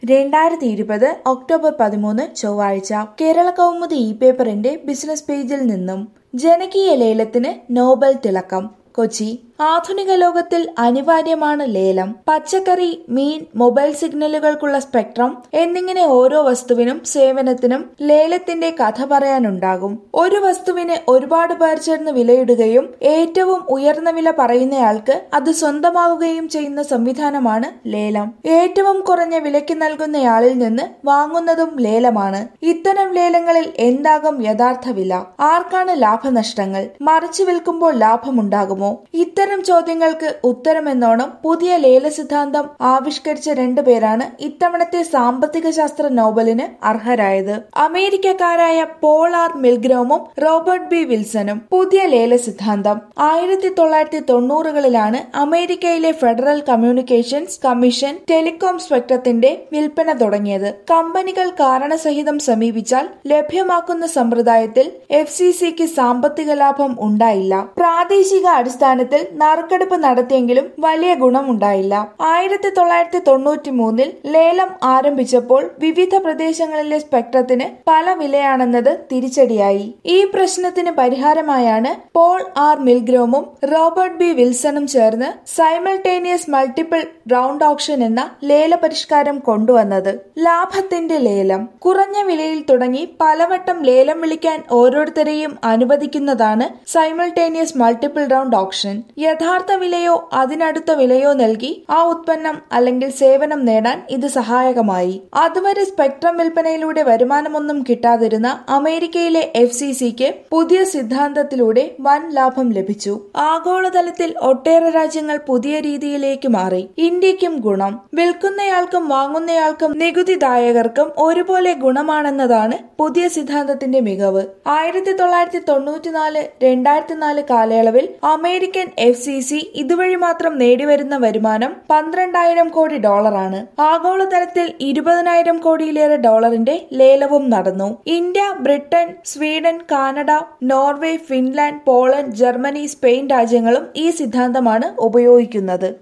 2020 October 13 ചൊവ്വാഴ്ച കേരള കൗമുദി പേപ്പറിന്റെ business പേജിൽ നിന്നും ജനകീയ ലേലത്തിന് നോബൽ തിളക്കം. കൊച്ചി. ആധുനിക ലോകത്തിൽ അനിവാര്യമാണ് ലേലം. പച്ചക്കറി, മീൻ, മൊബൈൽ സിഗ്നലുകൾക്കുള്ള സ്പെക്ട്രം എന്നിങ്ങനെ ഓരോ വസ്തുവിനും സേവനത്തിനും ലേലത്തിന്റെ കഥ പറയാനുണ്ടാകും. ഒരു വസ്തുവിന് ഒരുപാട് പേർ ചേർന്ന് വിലയിടുകയും ഏറ്റവും ഉയർന്ന വില പറയുന്നയാൾക്ക് അത് സ്വന്തമാവുകയും ചെയ്യുന്ന സംവിധാനമാണ് ലേലം. ഏറ്റവും കുറഞ്ഞ വിലയ്ക്ക് നൽകുന്നയാളിൽ നിന്ന് വാങ്ങുന്നതും ലേലമാണ്. ഇത്തരം ലേലങ്ങളിൽ എന്താകും യഥാർത്ഥ വില? ആർക്കാണ് ലാഭനഷ്ടങ്ങൾ? മറിച്ചു വിൽക്കുമ്പോൾ ലാഭമുണ്ടാകുമോ? ഇത്തരം ചോദ്യങ്ങൾക്ക് ഉത്തരമെന്നോണം പുതിയ ലേല സിദ്ധാന്തം ആവിഷ്കരിച്ച രണ്ടുപേരാണ് ഇത്തവണത്തെ സാമ്പത്തിക ശാസ്ത്ര നോബലിന് അർഹരായത്. അമേരിക്കക്കാരായ പോൾ ആർ മിൽഗ്രോമും റോബർട്ട് ബി വിൽസണും. പുതിയ ലേല സിദ്ധാന്തം 1990കളിലാണ് അമേരിക്കയിലെ ഫെഡറൽ കമ്മ്യൂണിക്കേഷൻസ് കമ്മീഷൻ ടെലികോം സ്പെക്ട്രത്തിന്റെ വിൽപ്പന തുടങ്ങിയത്. കമ്പനികൾ കാരണസഹിതം സമീപിച്ചാൽ ലഭ്യമാക്കുന്ന സമ്പ്രദായത്തിൽ FCCക്ക് സാമ്പത്തിക ലാഭം ഉണ്ടായില്ല. പ്രാദേശിക അടിസ്ഥാനത്തിൽ നറുക്കെടുപ്പ് നടത്തിയെങ്കിലും വലിയ ഗുണമുണ്ടായില്ല. 1993ൽ ലേലം ആരംഭിച്ചപ്പോൾ വിവിധ പ്രദേശങ്ങളിലെ സ്പെക്ട്രത്തിന് പല വിലയാണെന്നത് തിരിച്ചടിയായി. ഈ പ്രശ്നത്തിന് പരിഹാരമായാണ് പോൾ ആർ മിൽഗ്രോമും റോബർട്ട് ബി വിൽസണും ചേർന്ന് സൈമൾട്ടേനിയസ് മൾട്ടിപ്പിൾ റൗണ്ട് ഓപ്ഷൻ എന്ന ലേല പരിഷ്കാരം കൊണ്ടുവന്നത്. ലാഭത്തിന്റെ ലേലം. കുറഞ്ഞ വിലയിൽ തുടങ്ങി പലവട്ടം ലേലം വിളിക്കാൻ ഓരോരുത്തരെയും അനുവദിക്കുന്നതാണ് സൈമൾട്ടേനിയസ് മൾട്ടിപ്പിൾ റൗണ്ട് ഓപ്ഷൻ. യഥാർത്ഥ വിലയോ അതിനടുത്ത വിലയോ നൽകി ആ ഉത്പന്നം അല്ലെങ്കിൽ സേവനം നേടാൻ ഇത് സഹായകമായി. അതുവരെ സ്പെക്ട്രം വിൽപ്പനയിലൂടെ വരുമാനമൊന്നും കിട്ടാതിരുന്ന അമേരിക്കയിലെ FCCക്ക് പുതിയ സിദ്ധാന്തത്തിലൂടെ വൻ ലാഭം ലഭിച്ചു. ആഗോളതലത്തിൽ ഒട്ടേറെ രാജ്യങ്ങൾ പുതിയ രീതിയിലേക്ക് മാറി. ഇന്ത്യക്കും ഗുണം. വിൽക്കുന്നയാൾക്കും വാങ്ങുന്നയാൾക്കും നികുതിദായകർക്കും ഒരുപോലെ ഗുണമാണെന്നതാണ് പുതിയ സിദ്ധാന്തത്തിന്റെ മികവ്. 1994-2004 കാലയളവിൽ അമേരിക്കൻ FCC ഇതുവഴി മാത്രം നേടിവരുന്ന വരുമാനം $12,000 കോടി. ആഗോളതലത്തിൽ 20,000 കോടിയിലേറെ ഡോളറിന്റെ ലേലവും നടന്നു. India, Britain, Sweden, Canada, Norway, Finland, Poland, Germany, Spain രാജ്യങ്ങളും ഈ സിദ്ധാന്തമാണ് ഉപയോഗിക്കുന്നത്.